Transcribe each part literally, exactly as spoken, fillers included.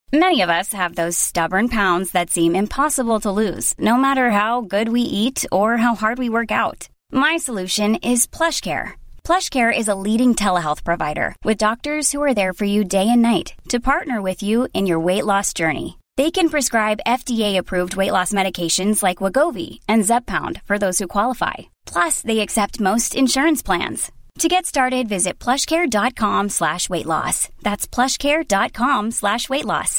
Many of us have those stubborn pounds that seem impossible to lose, no matter how good we eat or how hard we work out. My solution is PlushCare. PlushCare is a leading telehealth provider with doctors who are there for you day and night to partner with you in your weight loss journey. They can prescribe F D A-approved weight loss medications like Wegovy and Zepbound for those who qualify. Plus, they accept most insurance plans. To get started, visit plushcare.com slash weight loss. That's plushcare.com slash weight loss.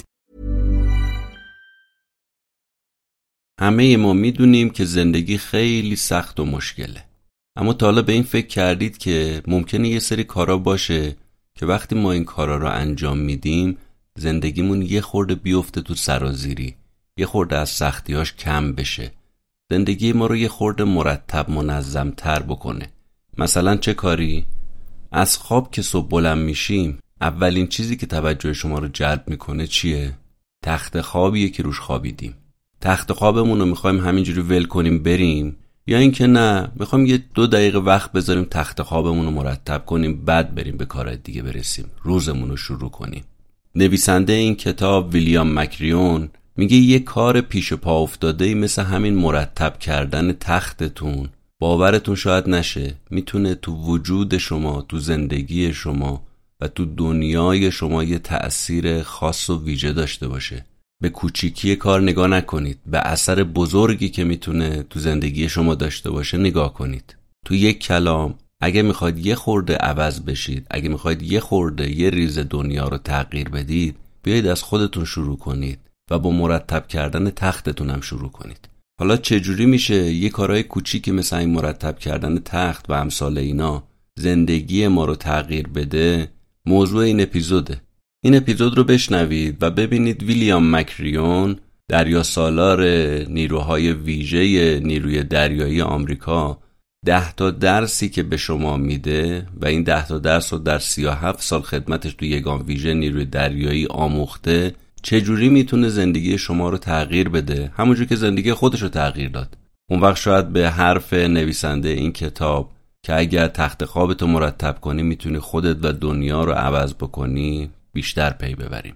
همه ما میدونیم که زندگی خیلی سخت و مشکله. اما تا حالا به این فکر کردید که ممکنه یه سری کارا باشه که وقتی ما این کارا رو انجام میدیم زندگیمون یه خورده بیفته تو سرازیری، یه خورده از سختیاش کم بشه، زندگی ما رو یه خورده مرتب منظم تر بکنه. مثلا چه کاری؟ از خواب که صبح بلند میشیم اولین چیزی که توجه شما رو جلب میکنه چیه؟ تخت خوابیه که روش خوابیدیم. تخت خوابمون رو میخوایم همینجوری ول کنیم بریم، یا اینکه نه میخوایم یه دو دقیقه وقت بذاریم تخت خوابمون رو مرتب کنیم بعد بریم به کارهای دیگه برسیم، روزمون رو شروع کنیم. نویسنده این کتاب ویلیام مکریون میگه یه کار پیش پا افتاده مثل همین مرتب کردن تختتون، باورتون شاید نشه، میتونه تو وجود شما، تو زندگی شما و تو دنیای شما یه تأثیر خاص و ویژه داشته باشه. به کوچیکی کار نگاه نکنید، به اثر بزرگی که میتونه تو زندگی شما داشته باشه نگاه کنید. تو یک کلام اگه میخواید یه خورده عوض بشید، اگه میخواید یه خورده یه ریز دنیا رو تغییر بدید، بیایید از خودتون شروع کنید و با مرتب کردن تختتون هم شروع کنید. حالا چجوری میشه یه کارهای کوچیکی مثل این مرتب کردن تخت و امثال اینا زندگی ما رو تغییر بده؟ موضوع این اپیزوده. این اپیزود رو بشنوید و ببینید ویلیام مکریون، دریاسالار نیروهای ویژه نیروی دریایی آمریکا، ده تا درسی که به شما میده و این ده تا درس رو در سی و هفت سال خدمتش تو یگان ویژه نیروی دریایی آموخته، چجوری میتونه زندگی شما رو تغییر بده، همونجور که زندگی خودش رو تغییر داد. اون وقت شاید به حرف نویسنده این کتاب که اگر تخت خوابتو مرتب کنی میتونی خودت و دنیا رو عوض بکنی بیشتر پی ببریم.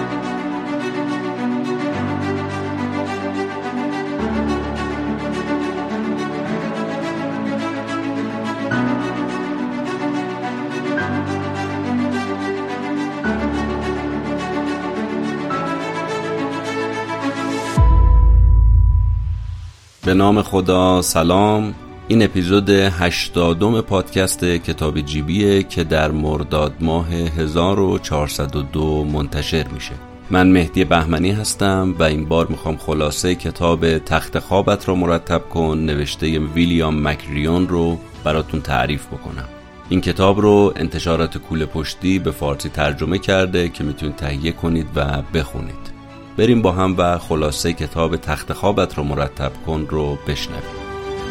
به نام خدا، سلام. این اپیزود هشتادم پادکست کتاب جیبیه که در مرداد ماه هزار و چهارصد و دو منتشر میشه. من مهدی بهمنی هستم و این بار میخوام خلاصه کتاب تخت خوابت رو مرتب کن نوشته ویلیام مکریون رو براتون تعریف بکنم. این کتاب رو انتشارات کوله پشتی به فارسی ترجمه کرده که میتونید تهیه کنید و بخونید. بریم با هم و خلاصه کتاب تخت خوابت رو مرتب کن رو بشنویم.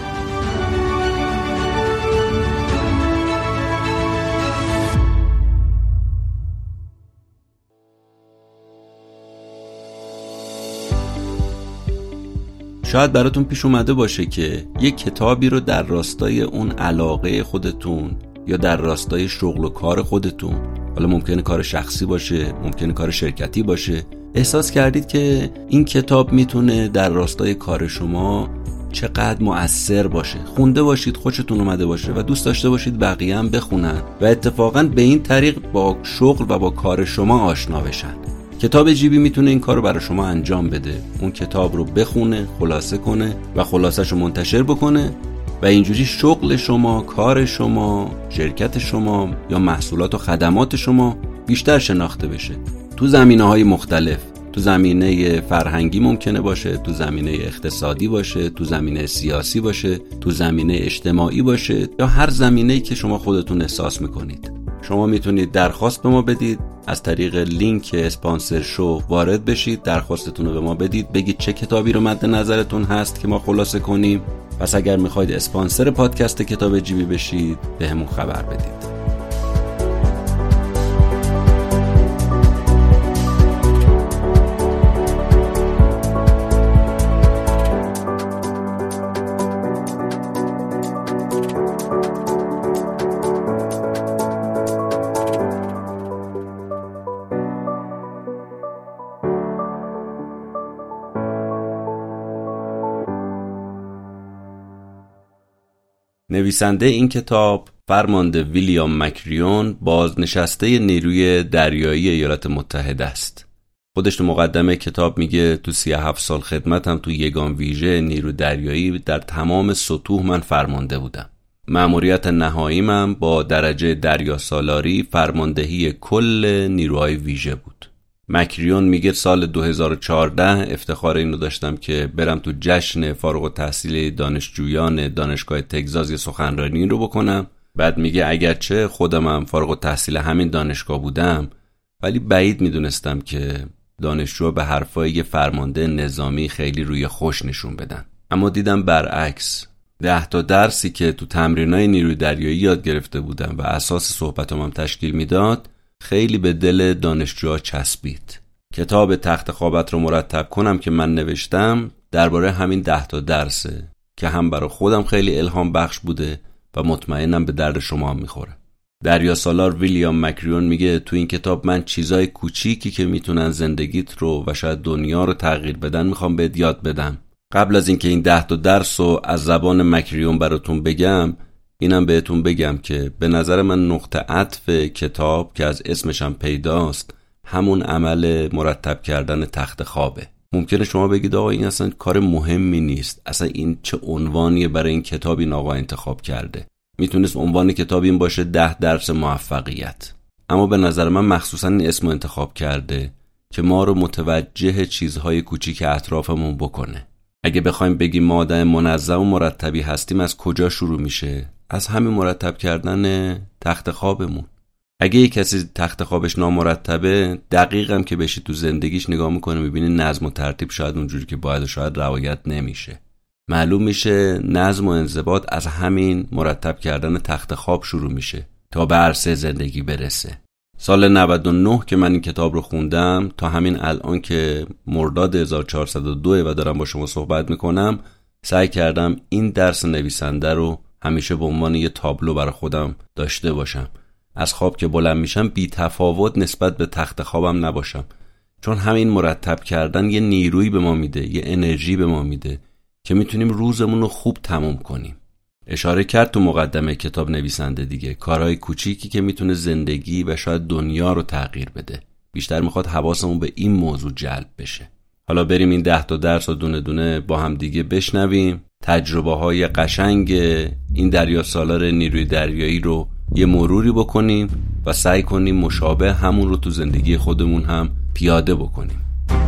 شاید براتون پیش اومده باشه که یک کتابی رو در راستای اون علاقه خودتون یا در راستای شغل و کار خودتون، حالا ممکنه کار شخصی باشه، ممکنه کار شرکتی باشه، احساس کردید که این کتاب میتونه در راستای کار شما چقدر مؤثر باشه، خونده باشید خوشتون اومده باشه و دوست داشته باشید بقیه هم بخونن و اتفاقا به این طریق با شغل و با کار شما آشنا بشن. کتاب جیبی میتونه این کار رو برای شما انجام بده. اون کتاب رو بخونه، خلاصه کنه و خلاصش رو منتشر بکنه و اینجوری شغل شما، کار شما، شرکت شما یا محصولات و خدمات شما بیشتر شناخته بشه تو زمینه‌های مختلف. تو زمینه فرهنگی ممکنه باشه، تو زمینه اقتصادی باشه، تو زمینه سیاسی باشه، تو زمینه اجتماعی باشه یا هر زمینه‌ای که شما خودتون احساس میکنید. شما میتونید درخواست به ما بدید، از طریق لینک اسپانسر شو وارد بشید، درخواستتون رو به ما بدید، بگید چه کتابی رو مد نظرتون هست که ما خلاصه کنیم. پس اگر میخواید اسپانسر پادکست کتاب جیبی بشید به همون خبر بدید. نویسنده این کتاب فرمانده ویلیام مکریون بازنشسته نیروی دریایی ایالات متحده است. خودش تو مقدمه کتاب میگه تو سی و هفت سال خدمتم تو یگان ویژه نیرو دریایی در تمام سطوح من فرمانده بودم. مأموریت نهاییمم با درجه دریا سالاری فرماندهی کل نیروهای ویژه بود. مکریون میگه سال دو هزار و چهارده افتخار اینو داشتم که برم تو جشن فارغ التحصیل دانشجویان دانشگاه تگزاس سخنرانی رو بکنم. بعد میگه اگرچه خودم هم فارغ التحصیل همین دانشگاه بودم، ولی بعید میدونستم که دانشجو به حرفای یه فرمانده نظامی خیلی روی خوش نشون بدن. اما دیدم برعکس. ده تا درسی که تو تمرینای نیروی دریایی یاد گرفته بودم و اساس صحبتام هم تشکیل میداد خیلی به دل دانشجوها چسبید. کتاب تخت خوابت رو مرتب کنم که من نوشتم درباره همین ده تا درسه که هم برای خودم خیلی الهام بخش بوده و مطمئنم به درد شما هم میخوره. دریا سالار ویلیام مکریون میگه تو این کتاب من چیزای کوچیکی که میتونن زندگیت رو و شاید دنیا رو تغییر بدن میخوام بهت یاد بدم. قبل از اینکه این ده تا درس رو از زبان مکریون براتون بگم، اینم بهتون بگم که به نظر من نقطه عطف کتاب که از اسمش هم پیداست همون عمل مرتب کردن تخت خوابه. ممکنه شما بگید آقا این اصلا کار مهمی نیست، اصلا این چه عنوانیه برای این کتاب این آقا انتخاب کرده؟ میتونست عنوان کتاب این باشه ده درس موفقیت. اما به نظر من مخصوصا این اسمو انتخاب کرده که ما رو متوجه چیزهای کوچیک اطرافمون بکنه. اگه بخوایم بگیم ما آدم منظم و مرتبی هستیم از کجا شروع میشه؟ از همین مرتب کردن تخت خوابمون. اگه یک کسی تخت خوابش نامرتبه، دقیقاً که بشی تو زندگیش نگاه میکنه میبینی نظم و ترتیب شاید اونجوری که باید شاید رعایت نمیشه. معلوم میشه نظم و انضباط از همین مرتب کردن تخت خواب شروع میشه تا به عرصه زندگی برسه. سال نود و نه که من این کتاب رو خوندم تا همین الان که مرداد هزار و چهارصد و دو و دارم با شما صحبت میکنم، سعی کردم این درس نویسنده رو همیشه به عنوان یه تابلو برای خودم داشته باشم. از خواب که بلند میشم بی تفاوت نسبت به تخت خوابم نباشم، چون همین مرتب کردن یه نیرویی به ما میده، یه انرژی به ما میده که میتونیم روزمون رو خوب تموم کنیم. اشاره کرد تو مقدمه کتاب نویسنده دیگه، کارهای کوچیکی که میتونه زندگی و شاید دنیا رو تغییر بده. بیشتر میخواد حواسمون به این موضوع جلب بشه. حالا بریم این ده تا درس رو دونه دونه با هم دیگه بشنویم. تجربه های قشنگ این دریا سالار نیروی دریایی رو یه مروری بکنیم و سعی کنیم مشابه همون رو تو زندگی خودمون هم پیاده بکنیم.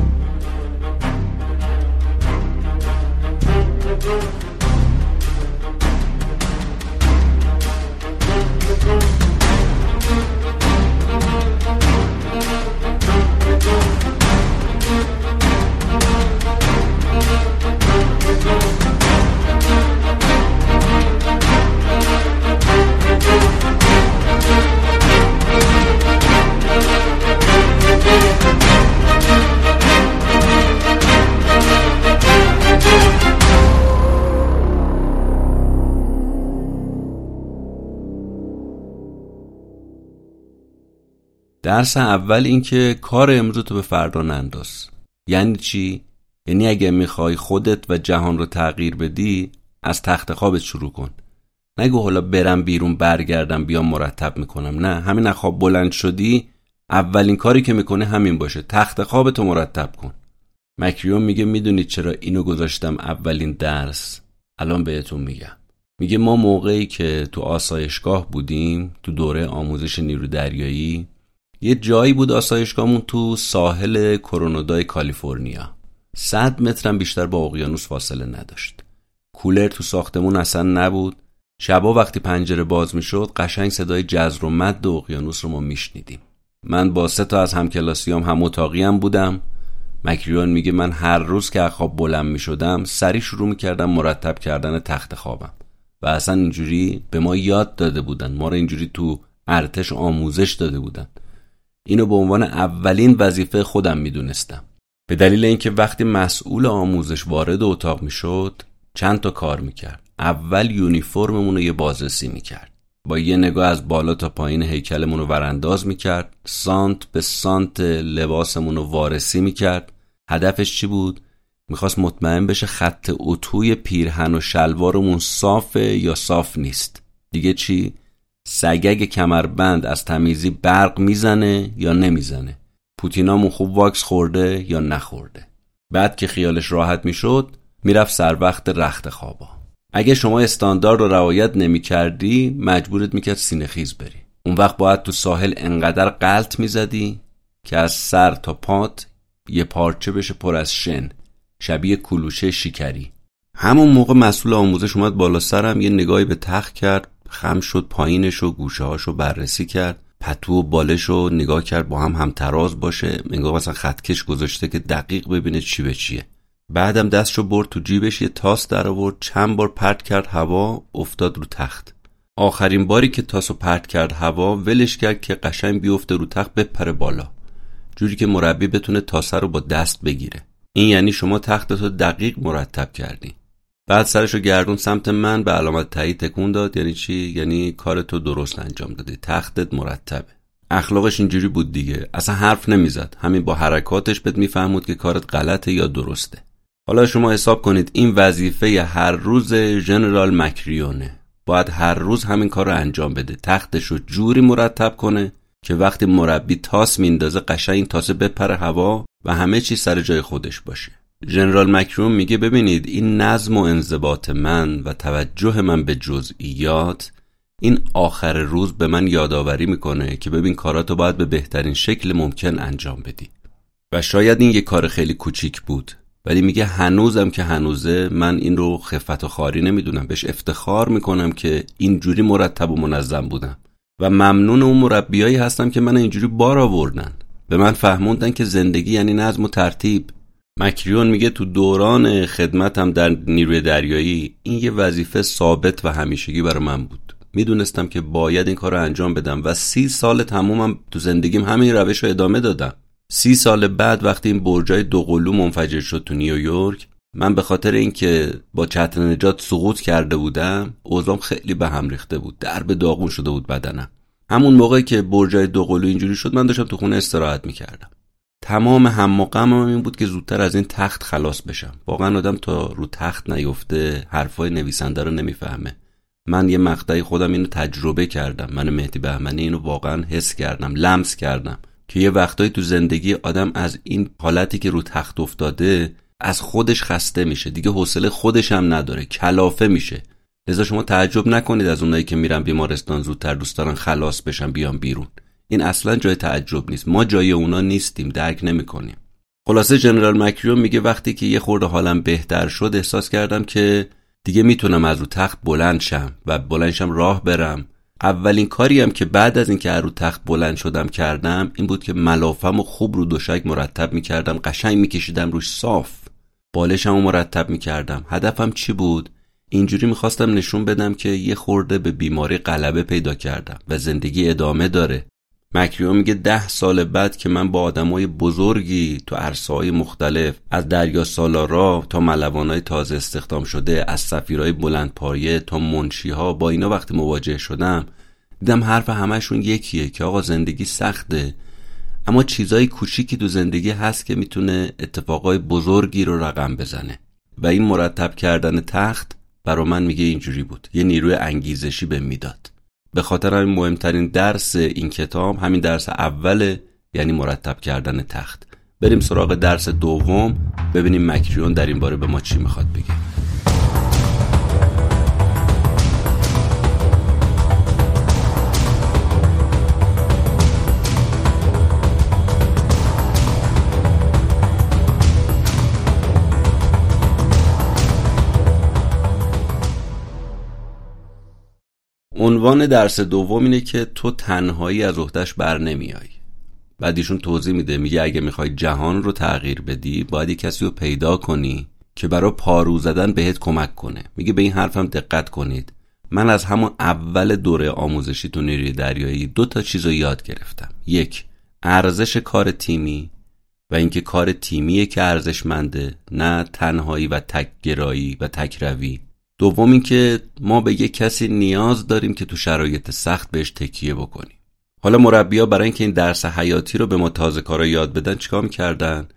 درس اول این که کار امروز تو به فردا ننداز. یعنی چی؟ یعنی اگه میخوای خودت و جهان رو تغییر بدی از تخت خوابت شروع کن. نگو حالا برم بیرون برگردم بیام مرتب میکنم. نه، همین از خواب بلند شدی اولین کاری که میکنه همین باشه، تخت خوابتو مرتب کن. مکریون میگه میدونید چرا اینو گذاشتم اولین درس؟ الان بهتون میگم. میگه ما موقعی که تو آسایشگاه بودیم تو دوره آموزش نیرو دریایی، یه جایی بود آسایشگاهمون تو ساحل کرونادای کالیفرنیا. صد مترم بیشتر با اقیانوس فاصله نداشت. کولر تو ساختمون اصلا نبود. شبا وقتی پنجره باز میشد قشنگ صدای جزر و مد اقیانوس رو ما میشنیدیم. من با سه تا از همکلاسیام هم اتاقیم بودم. مکریون میگه من هر روز که از خواب بلند میشدم سریع شروع میکردم مرتب کردن تخت خوابم و اصلا اینجوری به ما یاد داده بودن، ما رو اینجوری تو ارتش آموزش داده بودن. اینو به عنوان اولین وظیفه خودم میدونستم، به دلیل اینکه وقتی مسئول آموزش وارد اتاق میشد چند تا کار میکرد. اول یونیفرممون رو یه بازرسی میکرد، با یه نگاه از بالا تا پایین هیکلمون رو ورانداز میکرد، سانت به سانت لباسمون رو وارسی میکرد. هدفش چی بود؟ میخواست مطمئن بشه خط اتوی پیرهن و شلوارمون صافه یا صاف نیست. دیگه چی؟ سگگ کمربند از تمیزی برق میزنه یا نمیزنه. پوتینامون خوب واکس خورده یا نخورده. بعد که خیالش راحت میشد میرفت سر وقت رخت خوابا. اگه شما استاندارد رو رعایت نمی کردی مجبورت میکرد سینه خیز بری. اون وقت باید تو ساحل انقدر غلط میزدی که از سر تا پات یه پارچه بشه پر از شن، شبیه کلوشه شکری. همون موقع مسئول آموزش اومد بالا سرم، یه نگاهی به تخت کرد، خم شد پایینش و گوشه هاشو بررسی کرد، پتو و بالشو نگاه کرد با هم همتراز باشه، انگار مثلا خطکش گذاشته که دقیق ببینه چی به چیه. بعدم دستشو برد تو جیبش، یه تاس در آورد، چند بار پرت کرد هوا، افتاد رو تخت. آخرین باری که تاسو پرت کرد هوا ولش کرد که قشنگ بیفته رو تخت بپره بالا، جوری که مربی بتونه تاسه رو با دست بگیره. این یعنی شما تختتو دقیق مرتب کردی. بعد سرشو گردون سمت من، به علامت تایید تکون داد. یعنی چی؟ یعنی کارتو درست انجام دادی، تختت مرتبه. اخلاقش اینجوری بود دیگه، اصلا حرف نمیزد، همین با حرکاتش بهت میفهمود که کارت غلطه یا درسته. حالا شما حساب کنید این وظیفه هر روز ژنرال مکریونه، باید هر روز همین کار رو انجام بده، تختشو جوری مرتب کنه که وقتی مربی تاس میندازه قشنگ این تاسه بپره هوا و همه چی سر جای خودش باشه. ژنرال مکریون میگه ببینید این نظم و انضباط من و توجه من به جزئیات، این آخر روز به من یادآوری میکنه که ببین کاراتو باید به بهترین شکل ممکن انجام بدی. و شاید این یه کار خیلی کوچیک بود، ولی میگه هنوزم که هنوزه من این رو خفت و خاری نمیدونم، بهش افتخار میکنم که اینجوری مرتب و منظم بودم و ممنون اون مربیایی هستم که من اینجوری بار آوردن، به من فهموندن که زندگی یعنی نظم و ترتیب. مکریون میگه تو دوران خدمتم در نیروی دریایی این یه وظیفه ثابت و همیشگی برای من بود. میدونستم که باید این کار رو انجام بدم و سی سال تمومم تو زندگیم همین روش رو ادامه دادم. سی سال بعد وقتی این برجای دوقلو منفجر شد تو نیویورک، من به خاطر اینکه با چتر نجات سقوط کرده بودم اوضاعم خیلی به هم ریخته بود، درب داغون شده بود بدنم. همون موقعی که برجای دوقلو اینجوری شد من داشتم تو خونه استراحت میکردم. تمام هم و غمم این بود که زودتر از این تخت خلاص بشم. واقعا آدم تا رو تخت نیفته حرفای نویسنده رو نمیفهمه. من یه مقطعی خودم اینو تجربه کردم، من مهدی بهمنی اینو واقعا حس کردم، لمس کردم که یه وقتایی تو زندگی آدم از این حالتی که رو تخت افتاده از خودش خسته میشه، دیگه حوصله خودش هم نداره، کلافه میشه. لذا شما تعجب نکنید از اونایی که میرن بیمارستان زودتر دوست دارن خلاص بشن بیان بیرون. این اصلا جای تعجب نیست، ما جای اونا نیستیم، درک نمیکنیم. خلاصه ژنرال مکریون میگه وقتی که یه خورده حالم بهتر شد احساس کردم که دیگه میتونم از رو تخت بلند شم و بلند شم راه برم. اولین کاری هم که بعد از اینکه از رو تخت بلند شدم کردم این بود که ملافمو خوب رو دوشک مرتب میکردم، قشنگ میکشیدم روش صاف، بالشمو مرتب میکردم. هدفم چی بود؟ اینجوری میخواستم نشون بدم که یه خورده به بیماری غلبه پیدا کردم و زندگی ادامه داره. مکریون میگه ده سال بعد که من با آدمای بزرگی تو عرصه‌های مختلف، از دریا سالارا تا ملوانای تازه استخدام شده، از سفیرای بلندپایه تا منشی‌ها، با اینا وقتی مواجه شدم دیدم حرف همشون یکیه که آقا زندگی سخته، اما چیزای کوچیکی تو زندگی هست که میتونه اتفاقای بزرگی رو رقم بزنه. و این مرتب کردن تخت برا من میگه اینجوری بود، یه نیروی انگیزشی بهم میداد. به خاطر همین مهمترین درس این کتاب همین درس اوله، یعنی مرتب کردن تخت. بریم سراغ درس دوم، ببینیم مکریون در این باره به ما چی میخواد بگه. عنوان درس دوم اینه که تو تنهایی از عهده‌اش بر نمیای. بعد ایشون توضیح میده، میگه اگه میخوای جهان رو تغییر بدی باید کسی رو پیدا کنی که برای پارو زدن بهت کمک کنه. میگه به این حرفم دقت کنید، من از همون اول دوره آموزشی تو نیروی دریایی دو تا چیز رو یاد گرفتم. یک، ارزش کار تیمی و اینکه کار تیمیه که ارزشمنده، نه تنهایی و تک‌گرایی و تک‌روی. دوم این که ما به یک کسی نیاز داریم که تو شرایط سخت بهش تکیه بکنیم. حالا مربی‌ها برای اینکه این درس حیاتی رو به ما تازه کارا یاد بدن چیکار می‌کردن؟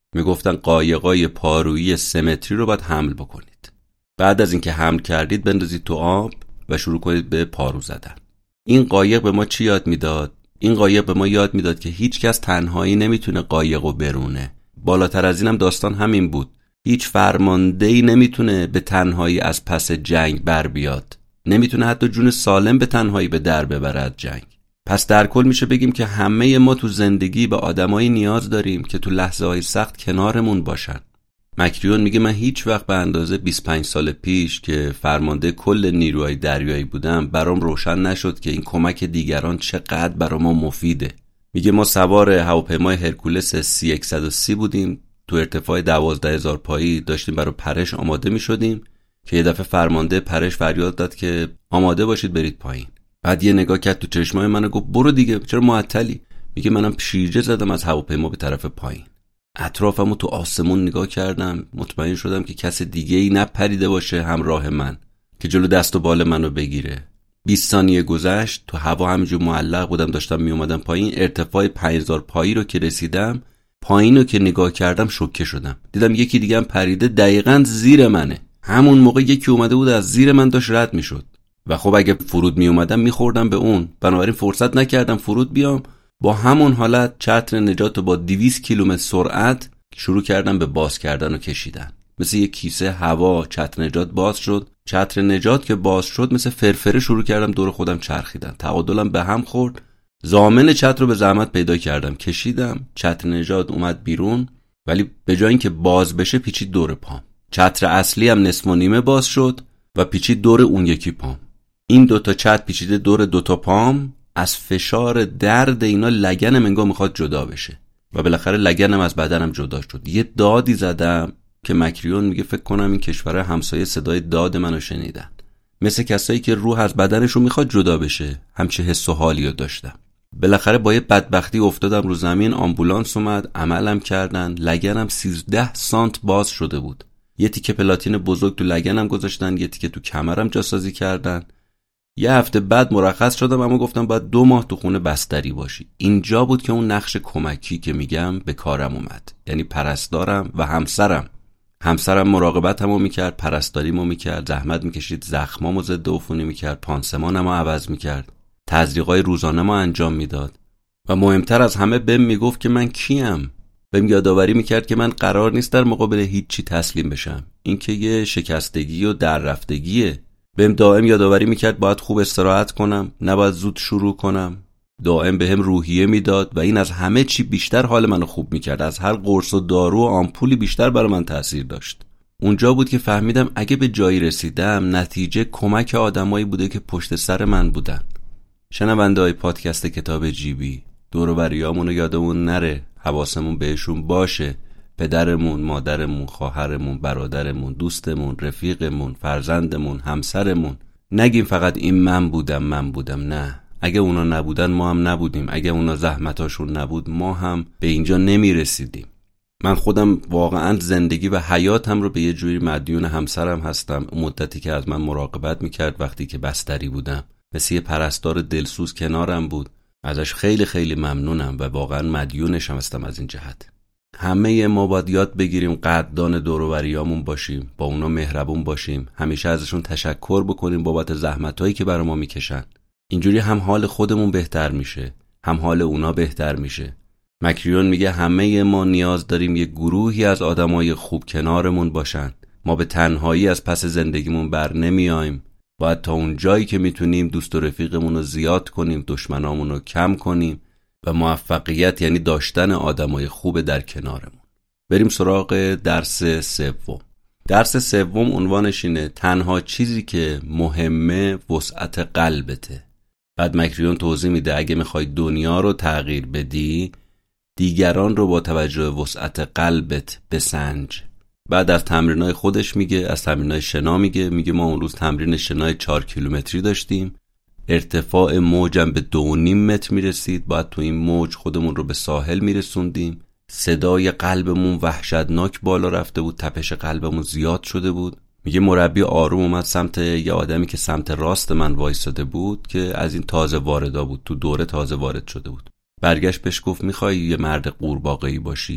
میگفتن قایقای پارویی سه متری رو باید حمل بکنید. بعد از اینکه حمل کردید بندازید تو آب و شروع کنید به پارو زدن. این قایق به ما چی یاد میداد؟ این قایق به ما یاد میداد که هیچ کس تنهایی نمیتونه قایقو برونه. بالاتر از اینم داستان همین بود. هیچ فرماندهی نمیتونه به تنهایی از پس جنگ بر بیاد. نمیتونه حتی جون سالم به تنهایی به در ببره از جنگ. پس در کل میشه بگیم که همه ما تو زندگی به آدمایی نیاز داریم که تو لحظه های سخت کنارمون باشن. مکریون میگه من هیچ وقت به اندازه بیست و پنج سال پیش که فرمانده کل نیروهای دریایی بودم برام روشن نشد که این کمک دیگران چقدر برام مفیده. میگه ما سوار هواپیمای هرکولس سی صد و سی بودیم، تو ارتفاع دوازده هزار پایی داشتیم برای پرش آماده میشدیم که یه دفعه فرمانده پرش فریاد داد که آماده باشید برید پایین. بعد یه نگاه کرد تو چشمای منو گفت برو دیگه، چرا معطلی؟ میگه منم شیرجه زدم از هواپیما به طرف پایین. اطرافمو تو آسمون نگاه کردم، مطمئن شدم که کس دیگه ای نپریده باشه همراه من که جلو دست و بال منو بگیره. بیست ثانیه گذشت، تو هوا همینجور معلق بودم، داشتم می اومدم پایین. ارتفاع پنج هزار پایی رو که رسیدم، پایینو که نگاه کردم شوکه شدم. دیدم یکی دیگه هم پریده دقیقاً زیر منه. همون موقع یکی اومده بود از زیر من داشت رد میشد و خب اگه فرود می اومدم میخوردم به اون. بنابراین فرصت نکردم فرود بیام. با همون حالت چتر نجات رو با دویست کیلومتر سرعت شروع کردم به باز کردن و کشیدن. مثل یک کیسه هوا چتر نجات باز شد. چتر نجات که باز شد مثل فرفره شروع کردم دور خودم چرخیدن. تعادلم به هم خورد. ضامن چتر رو به زحمت پیدا کردم، کشیدم. چتر نجات اومد بیرون، ولی به جای اینکه باز بشه پیچید دور پام. چتر اصلی هم نصف و نیمه باز شد و پیچید دور اون یکی پام. این دوتا چتر پیچیده دور دوتا پام. از فشار درد اینا لگنم انگار میخواد جدا بشه و بالاخره لگنم از بدنم جدا شد. یه دادی زدم که مکریون میگه فکر کنم این کشور همسایه صدای داد منو شنیدن. مثل کسایی که روح از بدنشون میخواد جدا بشه، همچه حس و حالی رو داشتم. بالاخره با یه بدبختی افتادم رو زمین. آمبولانس اومد، عملم کردن. لگنم سیزده سانت باز شده بود. یه تیکه پلاتین بزرگ تو لگنم گذاشتن، یه تیکه تو کمرم جاسازی کردن. یه هفته بعد مرخص شدم، اما گفتم باید دو ماه تو خونه بستری باشی. اینجا بود که اون نقش کمکی که میگم به کارم اومد. یعنی پرستارم و همسرم. همسرم مراقبتمو میکرد، پرستاریمو میکرد، زحمت میکشید، زخمامو ضد عفونی میکرد، پانسمانمو عوض میکرد، تزریقای روزانه‌مو انجام میداد و مهمتر از همه بهم میگفت که من کیم. بهم یادآوری میکرد که من قرار نیست در مقابل هیچ چی تسلیم بشم. این که یه شکستگی و در رفتگیه. بهم دائم یادآوری میکرد باید خوب استراحت کنم، نباید زود شروع کنم. دائم بهم روحیه میداد و این از همه چی بیشتر حال منو خوب میکرد. از هر قرص و دارو و آمپولی بیشتر برای من تأثیر داشت. اونجا بود که فهمیدم اگه به جایی رسیدم نتیجه کمک آدمایی بوده که پشت سر من بودن. شنونده های پادکست کتاب جیبی، دور و بریامونو یادمون نره، حواسمون بهشون باشه. پدرمون، مادرمون، خواهرمون، برادرمون، دوستمون، رفیقمون، فرزندمون، همسرمون. نگیم فقط این من بودم من بودم. نه، اگه اونا نبودن ما هم نبودیم. اگه اونا زحمتاشون نبود ما هم به اینجا نمی رسیدیم. من خودم واقعا زندگی و حیاتم رو به یه جوری مدیون همسرم هستم. مدتی که از من مراقبت میکرد وقتی که بستری بودم، مثل یه پرستار دلسوز کنارم بود. ازش خیلی خیلی ممنونم و واقعا مدیونشم هستم از این جهت. همه ما باید یاد بگیریم قدردان دور و بریامون باشیم، با اونا مهربون باشیم، همیشه ازشون تشکر بکنیم بابت زحمتایی که برای ما میکشن. اینجوری هم حال خودمون بهتر میشه، هم حال اونا بهتر میشه. مکریون میگه همه ما نیاز داریم یه گروهی از آدمای خوب کنارمون باشن. ما به تنهایی از پس زندگیمون بر نمیایم. باید تا اون جایی که میتونیم دوست و رفیقمون رو زیاد کنیم، دشمنامون رو کم کنیم و موفقیت یعنی داشتن آدمای خوب در کنارمون. بریم سراغ درس سوم. درس سوم عنوانش اینه تنها چیزی که مهمه وسعت قلبته. بعد مکریون توضیح میده اگه میخوای دنیا رو تغییر بدی، دیگران رو با توجه وسعت قلبت بسنج. بعد از تمرینای خودش میگه، از تمرینای شنا میگه. میگه ما اون روز تمرین شنای چهار کیلومتری داشتیم. ارتفاع موجم به دو و نیم متر میرسید. باید تو این موج خودمون رو به ساحل میرسوندیم. صدای قلبمون وحشتناک بالا رفته بود، تپش قلبمون زیاد شده بود. میگه مربی آروم اومد سمت یه آدمی که سمت راست من وایساده بود که از این تازه واردا بود، تو دوره تازه وارد شده بود. برگشت بهش گفت میخوای یه مرد قورباغه‌ای باشی؟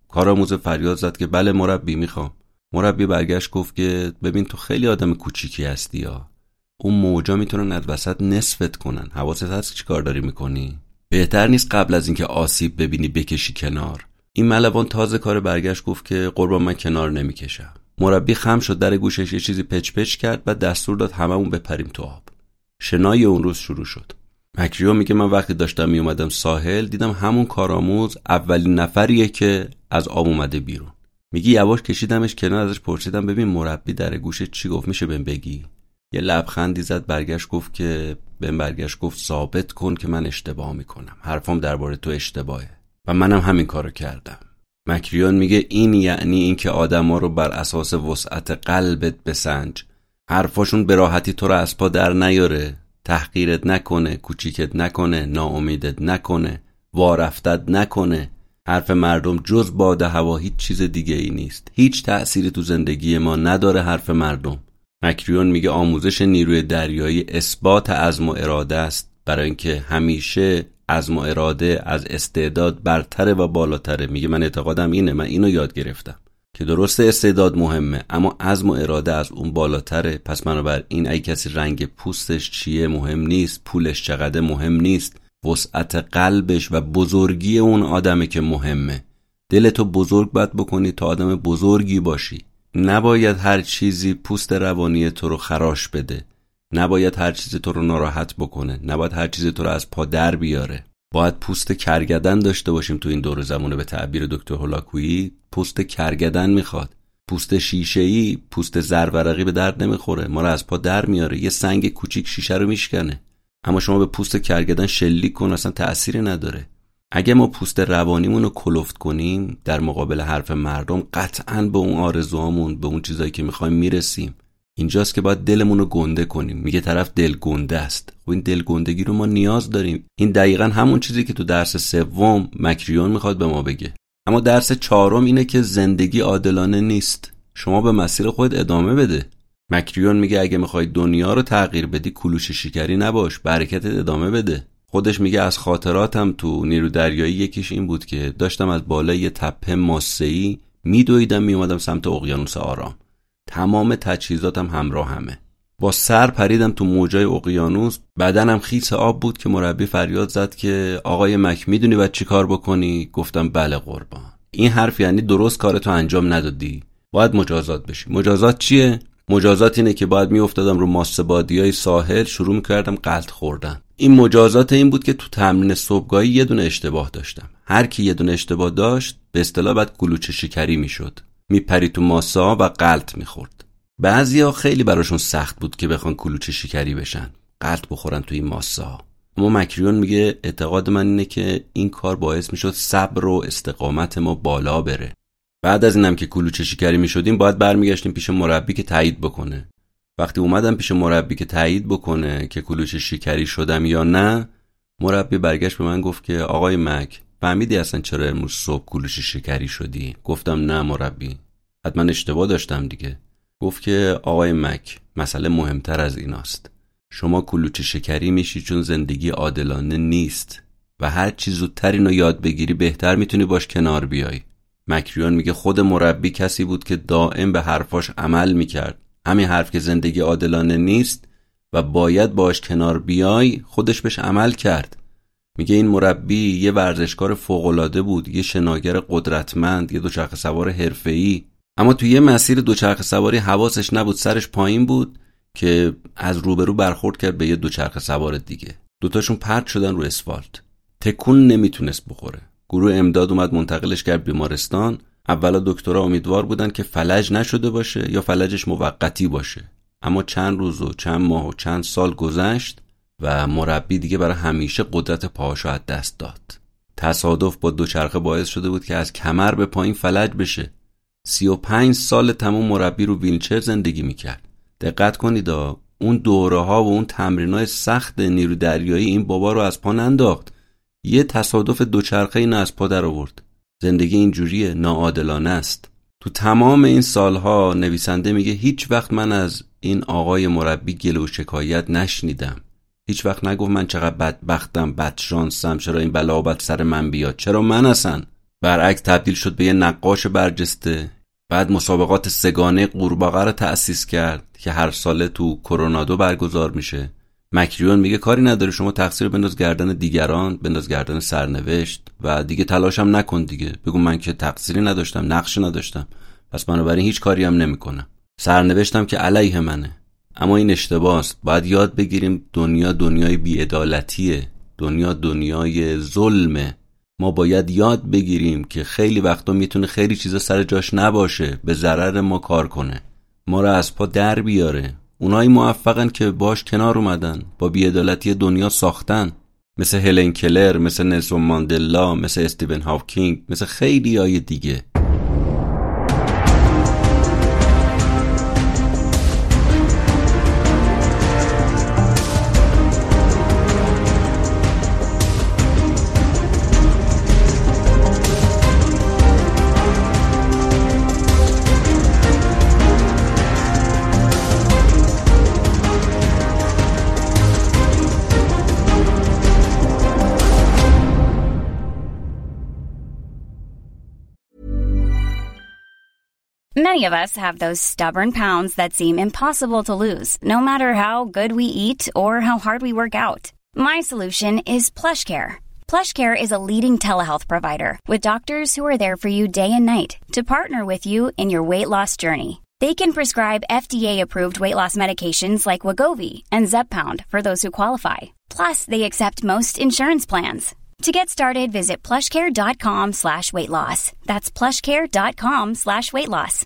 کارآموز فریاد زد که بله مربی میخوام. مربی برگشت گفت که ببین تو خیلی آدم کوچیکی هستی یا اون موجا میتونن از وسط نصفت کنن، حواست هست چی کار داری میکنی؟ بهتر نیست قبل از اینکه آسیب ببینی بکشی کنار؟ این ملوان تازه کار برگشت گفت که قربان من کنار نمیکشم. مربی خم شد، در گوشش یه چیزی پچ پچ کرد، بعد دستور داد هممون بپریم تو آب. شنای اون روز شروع شد. مکریو میگه من وقتی داشتم میومدم ساحل دیدم همون کارآموز اولین نفریه که از آب اومده بیرون. میگه یواش کشیدمش کنار، ازش پرسیدم ببین مربی در گوشه چی گفت، میشه بهم بگی؟ یه لبخندی زد، برگشت گفت که بهم برگشت گفت ثابت کن که من اشتباه میکنم، حرفام درباره تو اشتباهه و منم همین کارو کردم. مکریون میگه این یعنی این که آدما رو بر اساس وسعت قلبت بسنج، حرفاشون به راحتی تو رو از پا در نیاره، تحقیرت نکنه، کوچیکت نکنه، ناامیدت نکنه، وارفتت نکنه. حرف مردم جز باد هوا هیچ چیز دیگه ای نیست. هیچ تأثیری تو زندگی ما نداره حرف مردم. مکریون میگه آموزش نیروی دریایی اثبات عزم و اراده است، برای اینکه همیشه عزم و اراده از استعداد برتره و بالاتره. میگه من اعتقادم اینه، من اینو یاد گرفتم که درسته استعداد مهمه اما عزم و اراده از اون بالاتره. پس بنابراین اگه کسی رنگ پوستش چیه مهم نیست، پولش چقدر مهم نیست، وسعت قلبش و بزرگی اون آدمه که مهمه. دلتو بزرگ باید بکنی تا آدم بزرگی باشی. نباید هر چیزی پوست روانی تو رو خراش بده، نباید هر چیزی تو رو ناراحت بکنه، نباید هر چیزی تو رو از پا در بیاره. باید پوست کرگدن داشته باشیم تو این دور زمانه. به تعبیر دکتر هولاکویی پوست کرگدن میخواد. پوست شیشه‌ای، پوست زرورقی به درد نمیخوره، ما رو از پا در میاره. یه سنگ کوچیک شیشه رو میشکنه، اما شما به پوست کرگدن شلیک کن اصلا تأثیری نداره. اگه ما پوست روانیمون رو کلفت کنیم در مقابل حرف مردم، قطعاً به اون آرزوهامون، به اون چیزایی که میخوایم میرسیم. اینجاست که باید دلمون رو گنده کنیم. میگه طرف دل گنده است. و این دل گندگی رو ما نیاز داریم. این دقیقاً همون چیزی که تو درس سوم مکریون میخواد به ما بگه. اما درس چهارم اینه که زندگی عادلانه نیست. شما به مسیر خودت ادامه بده. مکریون میگه اگه میخوای دنیا رو تغییر بدی کلوچه شکری نباش، برکتت ادامه بده. خودش میگه از خاطراتم تو نیرو دریایی یکیش این بود که داشتم از بالای یه تپه ماسه‌ای میدویدم میومدم سمت اقیانوس آرام. تمام تجهیزاتم همراه همه. با سر پریدم تو موجای اقیانوس، بدنم خیس آب بود که مربی فریاد زد که آقای مک میدونی باید چی کار بکنی؟ گفتم بله قربان. این حرف یعنی درست کارتو انجام ندادی، باید مجازات بشی. مجازات چیه؟ مجازات اینه که باید میافتادم رو ماسه بادیای ساحل، شروع میکردم غلط خوردن. این مجازات این بود که تو تمرین صبحگاهی یه دونه اشتباه داشتم. هر کی یه دونه اشتباه داشت به اصطلاح بعد کلوچه شکری میشد، میپری تو ماسه ها و غلط میخورد. بعضیا خیلی براشون سخت بود که بخوان کلوچه شکری بشن، غلط بخورن تو این ماسه ها. اما مکریون میگه اعتقاد من اینه که این کار باعث میشد صبر و استقامت ما بالا بره. بعد از اینم که کلوچه شکری میشدیم باید برمیگشتیم پیش مربی که تایید بکنه. وقتی اومدم پیش مربی که تایید بکنه که کلوچه شکری شدم یا نه، مربی برگشت به من گفت که آقای مک فهمیدی اصلا چرا امروز صبح کلوچه شکری شدی؟ گفتم نه مربی، حتما اشتباه داشتم دیگه. گفت که آقای مک مسئله مهمتر از ایناست. شما کلوچه شکری میشی چون زندگی عادلانه نیست و هر چی زودتر اینو یاد بگیری بهتر میتونی باش کنار بیای. مکریون میگه خود مربی کسی بود که دائم به حرفاش عمل میکرد. همین حرف که زندگی عادلانه نیست و باید باش کنار بیای، خودش بهش عمل کرد. میگه این مربی یه ورزشکار فوق‌العاده بود، یه شناگر قدرتمند، یه دوچرخه سوار حرفه‌ای، اما توی یه مسیر دوچرخه سواری حواسش نبود، سرش پایین بود که از روبرو برخورد کرد به یه دوچرخه سوار دیگه. دوتاشون پرت شدن رو اسفالت. تکون نمیتونست بخوره. گروه امداد اومد منتقلش کرد بیمارستان. اولا دکترها امیدوار بودن که فلج نشده باشه یا فلجش موقتی باشه. اما چند روز و چند ماه و چند سال گذشت و مربی دیگه برای همیشه قدرت پاهاشو از دست داد. تصادف با دوچرخه باعث شده بود که از کمر به پایین فلج بشه. سی و پنج سال تمام مربی رو ویلچر زندگی میکرد. دقت کنید اون دوره ها و اون تمرینای سخت نیرو دریایی این بابا رو از پا ننداخت. یه تصادف دوچرخه اینو از پا در آورد. زندگی اینجوریه، ناعادلانه است. تو تمام این سالها نویسنده میگه هیچ وقت من از این آقای مربی گله و شکایت نشنیدم. هیچ وقت نگفت من چقدر بدبختم، بدشانسم، چرا این بلا و بد سر من بیاد، چرا من اصلا. برعکس تبدیل شد به یه نقاش برجسته. بعد مسابقات سگانه قورباغه رو تأسیس کرد که هر ساله تو کرونادو برگزار میشه. مکریون میگه کاری نداره، شما تقصیر بنداز گردن دیگران، بنداز گردن سرنوشت و دیگه تلاشم نکن دیگه. بگو من که تقصیری نداشتم، نقشی نداشتم، پس بنابراین هیچ کاری هم نمیکنم. سرنوشتم که علیه منه. اما این اشتباهست. باید یاد بگیریم دنیا دنیای بی‌عدالتیه، دنیا دنیای ظلمه. ما باید یاد بگیریم که خیلی وقتا میتونه خیلی چیزا سر جاش نباشه، به ضرر ما کار کنه، ما رو از پا در بیاره. اونایی موفقن که باش کنار اومدن، با بی‌عدالتی دنیا ساختن، مثل هلن کلر، مثل نلسون ماندلا، مثل استیون هاوکینگ، مثل خیلی های دیگه. Many of us have those stubborn pounds that seem impossible to lose, no matter how good we eat or how hard we work out. My solution is PlushCare. PlushCare is a leading telehealth provider with doctors who are there for you day and night to partner with you in your weight loss journey. They can prescribe F D A-approved weight loss medications like Wegovy and Zepbound for those who qualify. Plus, they accept most insurance plans. To get started, visit plushcare.com slash weight loss. That's plushcare.com slash weight loss.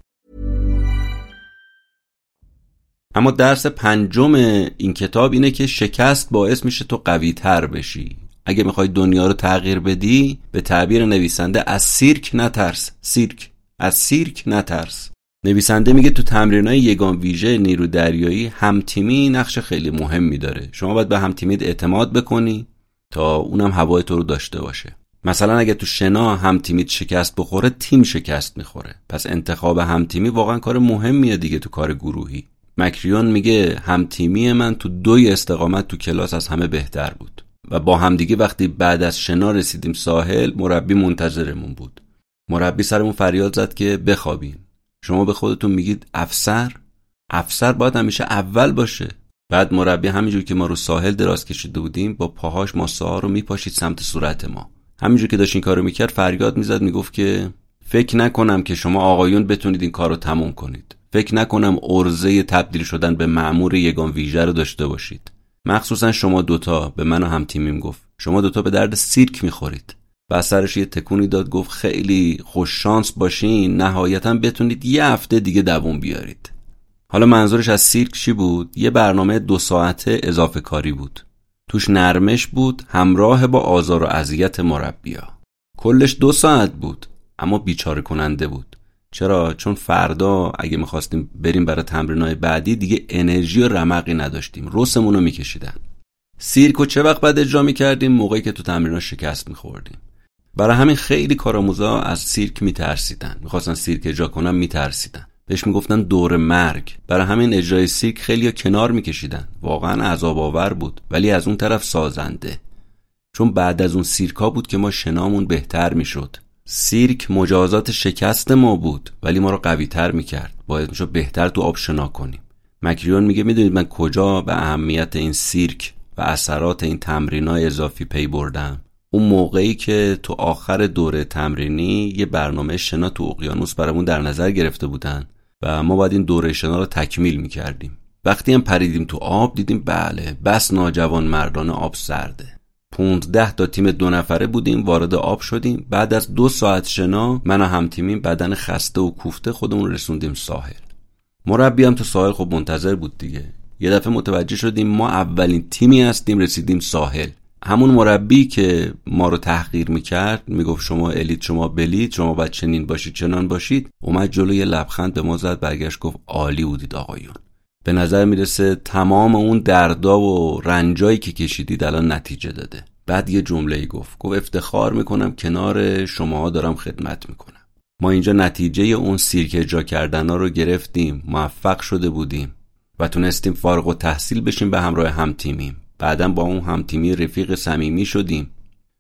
اما درس پنجم این کتاب اینه که شکست باعث میشه تو قوی تر بشی. اگه میخوای دنیا رو تغییر بدی، به تعبیر نویسنده از سیرک نترس. سیرک از سیرک نترس. نویسنده میگه تو تمرینای یگان ویژه نیرو دریایی همتیمی نقش خیلی مهمی داره. شما باید به همتیمیت اعتماد بکنی تا اونم هوای تو رو داشته باشه. مثلا اگه تو شنا هم تیمیت شکست بخوره، تیم شکست میخوره. پس انتخاب هم تیمی واقعا کار مهمیه دیگه تو کار گروهی. مکریون میگه هم تیمی من تو دوی استقامت تو کلاس از همه بهتر بود و با هم دیگه وقتی بعد از شنا رسیدیم ساحل، مربی منتظرمون بود. مربی سرمون فریاد زد که بخوابیم. شما به خودتون میگید افسر؟ افسر باید همیشه اول باشه. بعد مربی همینجور که ما رو ساحل دراز کشیده بودیم، با پاهاش ماسه ها رو میپاشید سمت صورت ما. همینجور که داشت این کارو میکرد فریاد میزد، میگفت که فکر نکنم که شما آقایون بتونید این کارو تموم کنید. فکر نکنم عرضه تبدیل شدن به مأمور یگان ویژه رو داشته باشید. مخصوصا شما دوتا، به من و هم تیمیم گفت، شما دوتا به درد سیرک میخورید. بعد سرش یه تکونی داد، گفت خیلی خوش شانس باشین نهایتا بتونید یه هفته دیگه دووم بیارید. حالا منظورش از سیرک چی بود؟ یه برنامه دو ساعته اضافه کاری بود. توش نرمش بود همراه با آزار و اذیت مربیا. کلش دو ساعت بود، اما بیچاره کننده بود. چرا؟ چون فردا اگه میخواستیم بریم برای تمرینای بعدی دیگه انرژی و رمقی نداشتیم. رسمونو میکشیدن. سیرکو چه وقت بعد اجرا میکردیم؟ موقعی که تو تمرینا شکست میخوردیم. برای همین خیلی کارآموزا از سیرک میترسیدن. میخواستن سیرک اجرا کنن، میترسیدن. بهش میگفتن دور مرگ. برای همین اجرای سیرک خیلیا کنار میکشیدن. واقعا عذاب آور بود، ولی از اون طرف سازنده. چون بعد از اون سیرکا بود که ما شنامون بهتر میشد. سیرک مجازات شکست ما بود، ولی ما رو قوی تر میکرد. باید میشد بهتر تو آب شنا کنیم. مکریون میگه میدونید من کجا به اهمیت این سیرک و اثرات این تمرینای اضافی پی بردم؟ اون موقعی که تو آخر دوره تمرینی یه برنامه شنا تو اقیانوس برامون در نظر گرفته بودن و ما باید این دوره شنا رو تکمیل میکردیم. وقتی هم پریدیم تو آب دیدیم بله بس ناجوان مردانه آب سرده. پونزده تا تیم دو نفره بودیم، وارد آب شدیم. بعد از دو ساعت شنا من و همتیمیم بدن خسته و کوفته خودمون رسوندیم ساحل. مربی هم تو ساحل خب منتظر بود دیگه. یه دفعه متوجه شدیم ما اولین تیمی هستیم رسیدیم ساحل. همون مربی که ما رو تحقیر میکرد، میگفت شما الیت، شما بلیت، شما باید چنین باشید چنان باشید، اومد جلوی یه لبخند به ما زد، برگشت گفت عالی بودید آقایون. به نظر میرسه تمام اون دردا و رنجایی که کشیدید الان نتیجه داده. بعد یه جمله‌ای گفت گفت افتخار میکنم کنار شماها دارم خدمت میکنم. ما اینجا نتیجه اون سیرک اجرا کردنا رو گرفتیم، موفق شده بودیم و تونستیم فارغ التحصیل بشیم به همراه هم تیمیم. بعدم با اون هم تیمی رفیق صمیمی شدیم.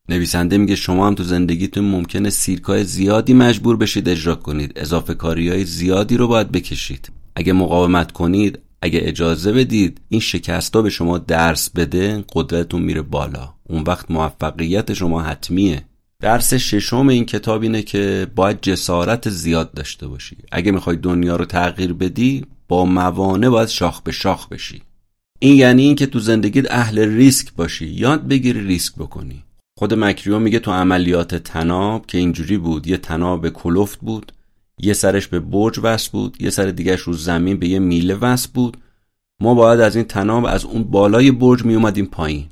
نویسنده میگه شما هم تو زندگیتون ممکنه سیرکای زیادی مجبور بشید اجرا کنید، اضافه کاریای زیادی رو باید بکشید. اگه مقاومت کنید، اگه اجازه بدید این شکست‌ها به شما درس بده، قدرتتون میره بالا. اون وقت موفقیت شما حتمیه. درس ششم این کتاب اینه که باید جسارت زیاد داشته باشی. اگه میخوای دنیا رو تغییر بدی، با موانع باید شاخ به شاخ بشی. این یعنی این که تو زندگیت اهل ریسک باشی، یاد بگیری ریسک بکنی. خود مکریون میگه تو عملیات طناب که اینجوری بود، یه طناب کلفت بود، یه سرش به برج وصل بود، یه سر دیگهش رو زمین به یه میله وصل بود. ما باید از این طناب از اون بالای برج می اومدیم پایین.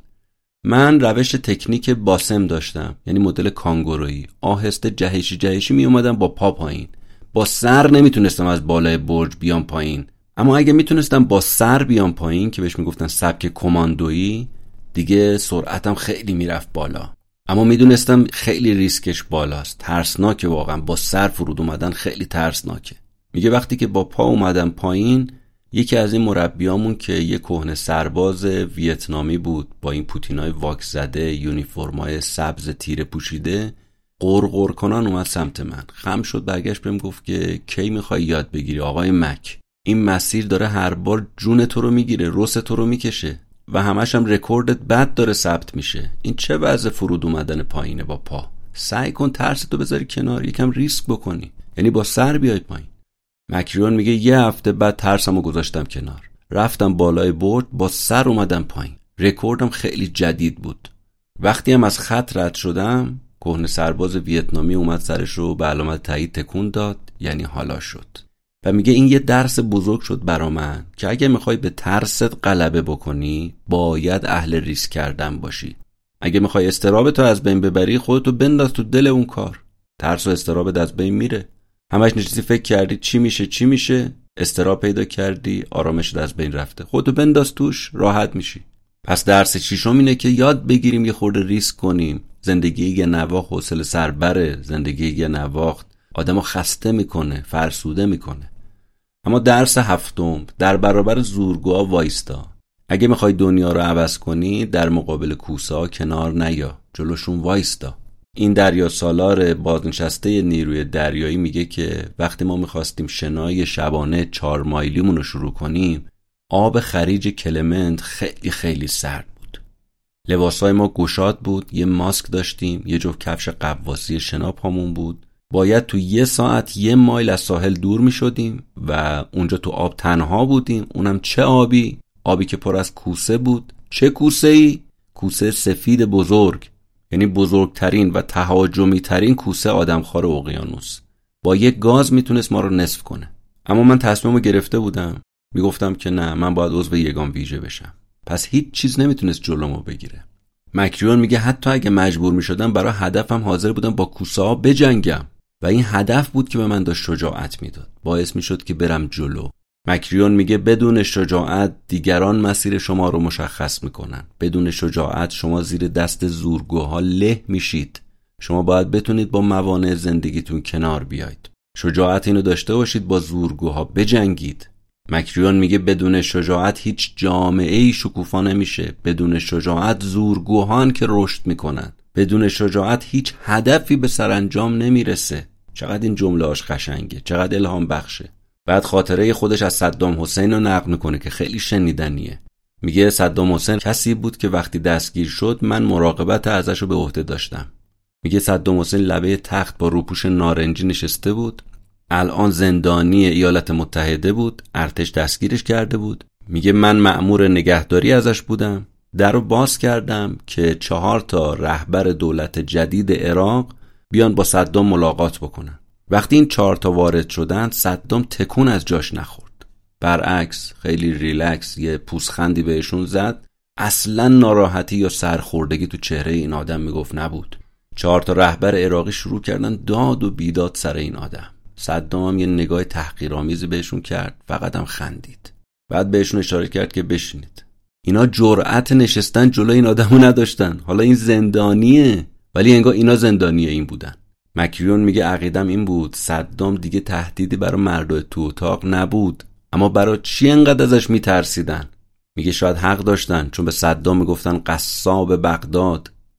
من روش تکنیک باسم داشتم، یعنی مدل کانگورویی، آهسته جهشی جهشی می اومدم با پا پایین. با سر نمیتونستم از بالای برج بیام پایین، اما اگه میتونستم با سر بیام پایین که بهش میگفتن سبک کماندویی، دیگه سرعتم خیلی میرفت بالا. اما میدونستم خیلی ریسکش بالاست، ترسناکه، واقعا با سر فرود اومدن خیلی ترسناکه. میگه وقتی که با پا اومدم پایین، یکی از این مربیامون که یه کهنه سرباز ویتنامی بود با این پوتینای واکس زده، یونیفرمای سبز تیره پوشیده، قرقر کنان اومد سمت من. خم شد، برگشت بهم گفت که کی میخوای یاد بگیری آقای مک؟ این مسیر داره هر بار جون تو رو میگیره، روس تو رو میکشه و همش هم رکوردت بد داره ثبت میشه. این چه وضع فرود اومدن پایینه با پا؟ سعی کن ترستو بذاری کنار، یکم ریسک بکنی، یعنی با سر بیای پایین. مکریون میگه یه هفته بعد ترسمو گذاشتم کنار، رفتم بالای برج، با سر اومدم پایین. رکوردم خیلی جدید بود. وقتی هم از خط رد شدم، کهنه سرباز ویتنامی اومد سرش رو به علامت تایید تکون داد، یعنی حالا شد. و میگه این یه درس بزرگ شد برا من که اگه میخوای به ترست غلبه بکنی، باید اهل ریسک کردن باشی. اگه میخوای استرابتو از بین ببری، خودتو بنداز تو دل اون کار. ترس و استرابت از بین میره. همش نشستی فکر کردی چی میشه چی میشه، استراب پیدا کردی، آرامشت از بین رفته. خودتو بنداز توش، راحت میشی. پس درس ششم اینه که یاد بگیریم یه خورده ریسک کنیم. زندگی یه نواخت حوصله سربره، زندگی یه نواخت آدمو خسته میکنه، فرسوده میکنه. اما درس هفتم، در برابر زورگوها وایستا. اگه میخوای دنیا رو عوض کنی، در مقابل کوسه‌ها کنار نیا، جلوشون وایستا. این دریا سالار بازنشسته نیروی دریایی میگه که وقتی ما میخواستیم شنای شبانه چهار مایلیمون رو شروع کنیم، آب خلیج کلمنت خیلی خیلی سرد بود. لباسای ما گشاد بود، یه ماسک داشتیم، یه جفت کفش قواسی شنا پامون بود. باید تو یه ساعت یه مایل از ساحل دور می شدیم و اونجا تو آب تنها بودیم. اونم چه آبی؟ آبی که پر از کوسه بود. چه کوسه ای؟ کوسه سفید بزرگ، یعنی بزرگترین و تهاجمی ترین کوسه آدمخوار اقیانوس. با یک گاز میتونست ما رو نصف کنه. اما من تصمیمو گرفته بودم، میگفتم که نه، من باید عضو یگان ویژه بشم. پس هیچ چیز نمیتونست جلومو بگیره. مکریون میگه حتی اگه مجبور میشدم، برای هدفم حاضر بودم با کوسه ها بجنگم و این هدف بود که به من داشت شجاعت میداد، باعث میشد که برم جلو. مکریون میگه بدون شجاعت دیگران مسیر شما رو مشخص میکنن. بدون شجاعت شما زیر دست زورگوها له میشید. شما باید بتونید با موانع زندگیتون کنار بیاید. شجاعت اینو داشته باشید با زورگوها بجنگید. مکریون میگه بدون شجاعت هیچ جامعه‌ای شکوفا نمیشه. بدون شجاعت زورگوهان که رشد میکنن. بدون شجاعت هیچ هدفی به سرانجام نمیرسه. چقدر این جمله‌اش قشنگه، چقدر الهام بخشه. بعد خاطره خودش از صدام حسین رو نقل میکنه که خیلی شنیدنیه. میگه صدام حسین کسی بود که وقتی دستگیر شد من مراقبت ازش رو به عهده داشتم. میگه صدام حسین لبه تخت با روپوش نارنجی نشسته بود. الان زندانی ایالات متحده بود، ارتش دستگیرش کرده بود. میگه من مأمور نگهداری ازش بودم. در رو باز کردم که چهار تا رهبر دولت جدید عراق بیان با صدام ملاقات بکنن. وقتی این چهار تا وارد شدن، صدام تکون از جاش نخورد. برعکس خیلی ریلکس یه پوزخندی بهشون زد. اصلا ناراحتی یا سرخوردگی تو چهره این آدم میگفت نبود. چهار تا رهبر عراقی شروع کردن داد و بیداد سر این آدم. صدام یه نگاه تحقیرآمیزی بهشون کرد، فقط هم خندید. بعد بهشون اشاره کرد که بشینید. اینا جرأت نشستن جلوی این آدمو نداشتن. حالا این زندانیه، ولی انگار اینا زندانیه این بودن. مکریون میگه عقیدم این بود صدام دیگه تهدیدی برای مردای تو اتاق نبود، اما برای چی انقدر ازش میترسیدن؟ میگه شاید حق داشتن، چون به صدام میگفتن قصاب بغداد.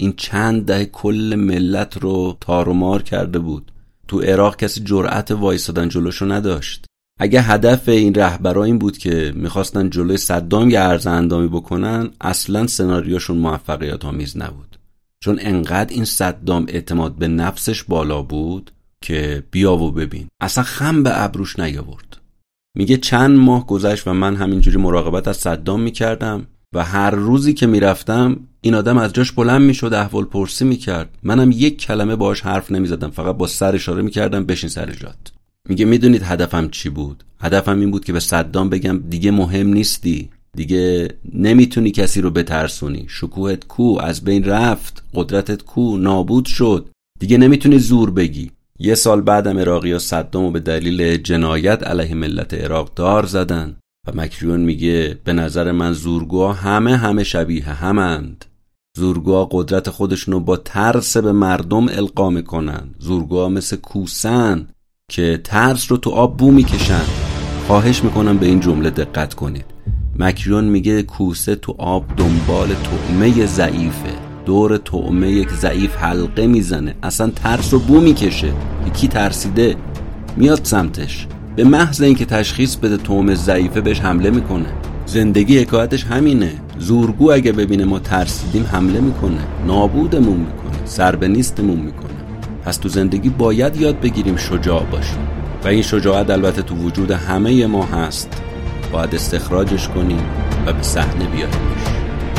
این چند دهه کل ملت رو تار و مار کرده بود. تو عراق کسی جرأت وایسادن جلوشو نداشت. اگه هدف این رهبرا این بود که میخواستن جلوی صدام یه عرض اندامی بکنن، اصلا سناریوشون موفقیت آمیز نبود. چون انقدر این صدام اعتماد به نفسش بالا بود که بیا و ببین، اصلا خم به ابروش نیاورد. میگه چند ماه گذشت و من همینجوری مراقبت از صدام میکردم و هر روزی که میرفتم این آدم از جاش بلند میشد، احوال پرسی میکرد. منم یک کلمه باهاش حرف نمیزدم، فقط با سر اشاره میکردم بشین سر جات. میگه میدونید هدفم چی بود؟ هدفم این بود که به صدام بگم دیگه مهم نیستی، دیگه نمیتونی کسی رو بترسونی، شکوهت کو، از بین رفت، قدرتت کو، نابود شد، دیگه نمیتونی زور بگی. یه سال بعدم عراقی‌ها صدامو به دلیل جنایت علیه ملت عراق دار زدن و مکریون میگه به نظر من زورگوها همه همه شبیه همند. زورگوها قدرت خودشونو با ترس به مردم القا میکنن. زورگوها مثل کوسن که ترس رو تو آب بو میکشن. خواهش میکنم به این جمله دقت کنید. مکریون میگه کوسه تو آب دنبال طعمه ضعیفه، دور طعمه یک ضعیف حلقه میزنه، اصلا ترس رو بو میکشه. یکی ترسیده میاد سمتش، به محض اینکه تشخیص بده طعمه ضعیفه بهش حمله میکنه. زندگی حکایتش همینه. زورگو اگه ببینه ما ترسیدیم حمله میکنه، نابودمون میکنه، سر به نیستمون میکنه. پس تو زندگی باید یاد بگیریم شجاع باشیم و این شجاعت البته تو وجود همه ما هست، باید استخراجش کنیم و به صحنه بیاریمش.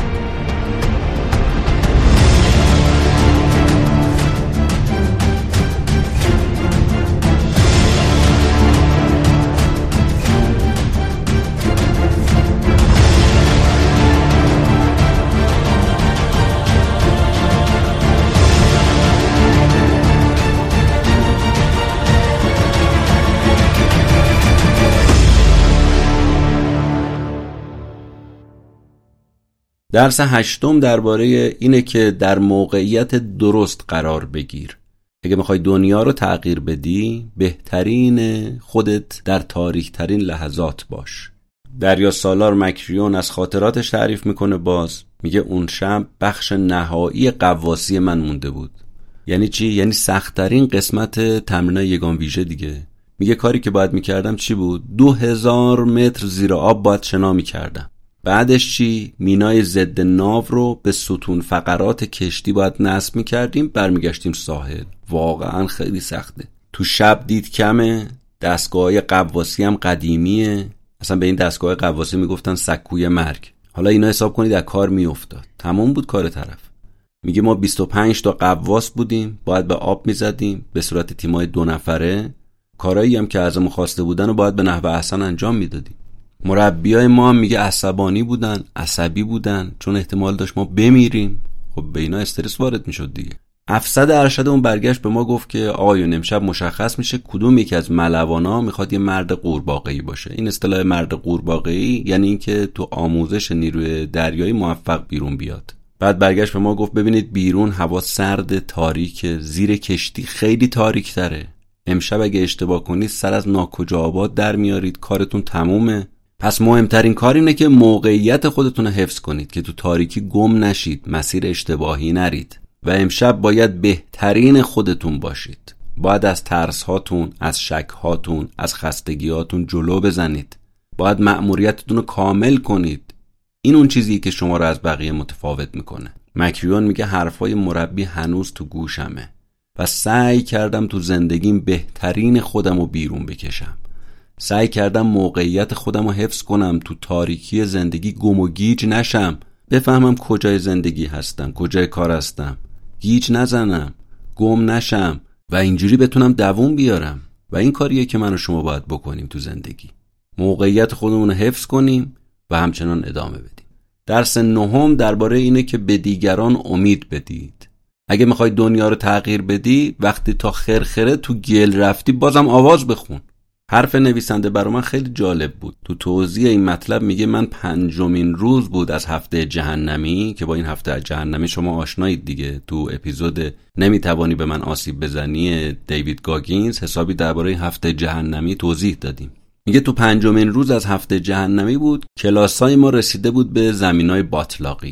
درس هشتم درباره اینه که در موقعیت درست قرار بگیر. اگه میخوای دنیا رو تغییر بدی، بهترین خودت در تاریک ترین لحظات باش. دریا سالار مکریون از خاطراتش تعریف میکنه. باز میگه اون شب بخش نهایی قواسی من مونده بود. یعنی چی؟ یعنی سخت‌ترین قسمت تمرین یگان ویژه دیگه. میگه کاری که باید میکردم چی بود؟ دو هزار متر زیر آب باید شنا میکردم. بعدش چی؟ مینای ضد ناو رو به ستون فقرات کشتی باید نصب می‌کردیم، برمیگشتیم ساحل. واقعا خیلی سخته. تو شب دید کمه، دستگاه‌های قواسی هم قدیمیه. اصلا به این دستگاه قواسی میگفتن سکوی مرگ. حالا اینا حساب کنید از کار میافتاد. تمام بود کار طرف. میگه ما بیست و پنج تا قواس بودیم، باید به آب میزدیم به صورت تیمای دو نفره. کارایی هم که ازمون خواسته بودن و باید به نحو احسن انجام میدادیم. مربیای ما هم میگه عصبانی بودن، عصبی بودن، چون احتمال داشت ما بمیریم. خب به اینا استرس وارد میشد دیگه. افسد ارشد اون برگشت به ما گفت که آقایون امشب مشخص میشه کدوم یکی از ملوانا میخواد یه مرد قورباغه‌ای باشه. این اصطلاح مرد قورباغه‌ای یعنی اینکه تو آموزش نیروی دریایی موفق بیرون بیاد. بعد برگشت به ما گفت ببینید بیرون هوا سرد، تاریک، زیر کشتی خیلی تاریک تره. امشب اگه اشتباه کنید سر از ناکجا آباد در میارید، کارتون تمومه. پس مهمترین کار اینه که موقعیت خودتون رو حفظ کنید که تو تاریکی گم نشید، مسیر اشتباهی نرید و امشب باید بهترین خودتون باشید. باید از ترس هاتون، از شک هاتون، از خستگی هاتون جلو بزنید. باید مأموریتتون رو کامل کنید. این اون چیزی که شما رو از بقیه متفاوت میکنه. مکریون میگه حرفای مربی هنوز تو گوشمه و سعی کردم تو زندگیم بهترین خودم رو بیرون بکشم. سعی کردم موقعیت خودم رو حفظ کنم، تو تاریکی زندگی گم و گیج نشم، بفهمم کجای زندگی هستم، کجای کار هستم، گیج نزنم، گم نشم و اینجوری بتونم دووم بیارم. و این کاریه که من و شما باید بکنیم تو زندگی. موقعیت خودمون رو حفظ کنیم و همچنان ادامه بدیم. درس نهم درباره اینه که به دیگران امید بدید. اگه میخوای دنیا رو تغییر بدی، وقتی تا خرخره تو گل رفتی بازم آواز بخون. حرف نویسنده برای من خیلی جالب بود. تو توضیح این مطلب میگه من پنجمین روز بود از هفته جهنمی، که با این هفته جهنمی شما آشنایید دیگه. تو اپیزود نمیتوانی به من آسیب بزنی دیوید گاگینز حسابی درباره هفته جهنمی توضیح دادیم. میگه تو پنجمین روز از هفته جهنمی بود، کلاسای ما رسیده بود به زمینای باطلاقی.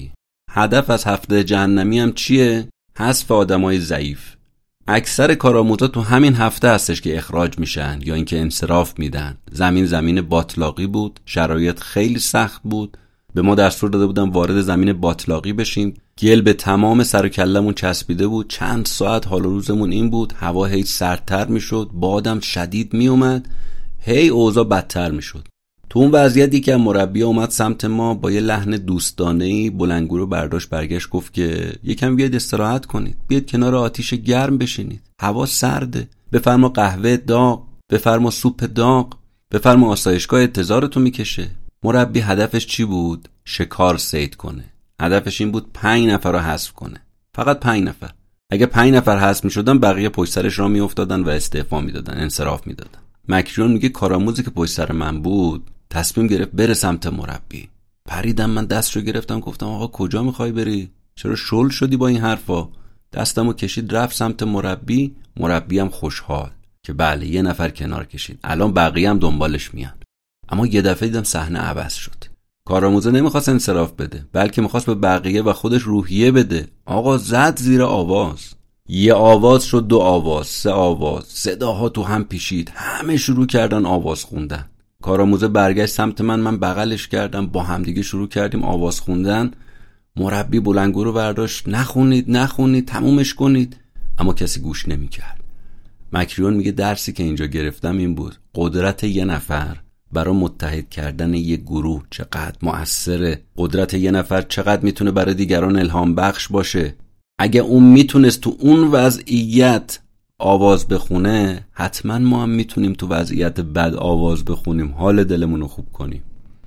هدف از هفته جهنمی هم چیه؟ حذف آدمای ضعیف. اکثر کارآموزا تو همین هفته هستش که اخراج میشن یا اینکه انصراف میدن. زمین زمین باطلاقی بود، شرایط خیلی سخت بود. به ما دستور داده بودن وارد زمین باطلاقی بشیم. گل به تمام سر و کلمون چسبیده بود. چند ساعت حال و روزمون این بود. هوا هی سردتر میشد، بادم شدید میومد. هی اوضاع بدتر میشد. تو اون وضعیتی که مربی اومد سمت ما با یه لحن دوستانه‌ای بلندگو رو برداشت برگشت گفت که یکم بیاید استراحت کنید، بیاید کنار آتیش گرم بشینید، هوا سرده، بفرما قهوه داغ، بفرما سوپ داغ، بفرما آسایشگاه انتظارتون میکشه. مربی هدفش چی بود؟ شکار صید کنه. هدفش این بود پنج نفر رو حذف کنه. فقط پنج نفر. اگه پنج نفر حذف میشدن بقیه پشت سرش راه میافتادن و استعفا میدادن، انصراف میدادن. مکریون میگه کارآموزی که پشت سر من بود تصمیم گرفت بره سمت مربی. پریدم، من دستشو گرفتم گفتم آقا کجا میخوای بری؟ چرا شل شدی با این حرفا؟ دستمو کشید رفت سمت مربی. مربی هم خوشحال که بله یه نفر کنار کشید، الان بقیه هم دنبالش میان. اما یه دفعه دیدم صحنه عوض شد. کارآموزه نمیخواست انصراف بده، بلکه میخواست به بقیه و خودش روحیه بده. آقا زد زیر آواز. یه آواز شد، دو آواز، سه آواز، صداها تو هم پیچید، همه شروع کردن آواز خوندن. کارآموزه برگشت سمت من، من بغلش کردم، با همدیگه شروع کردیم آواز خوندن. مربی بلندگو رو برداشت، نخونید نخونید تمومش کنید، اما کسی گوش نمی‌کرد. مکریون میگه درسی که اینجا گرفتم این بود، قدرت یه نفر برای متحد کردن یه گروه چقدر مؤثره. قدرت یه نفر چقدر میتونه برای دیگران الهام بخش باشه. اگه اون میتونست تو اون وضعیت آواز بخونه، حتما ما هم میتونیم تو وضعیت بد آواز بخونیم، حال دلمون رو خوب کنیم.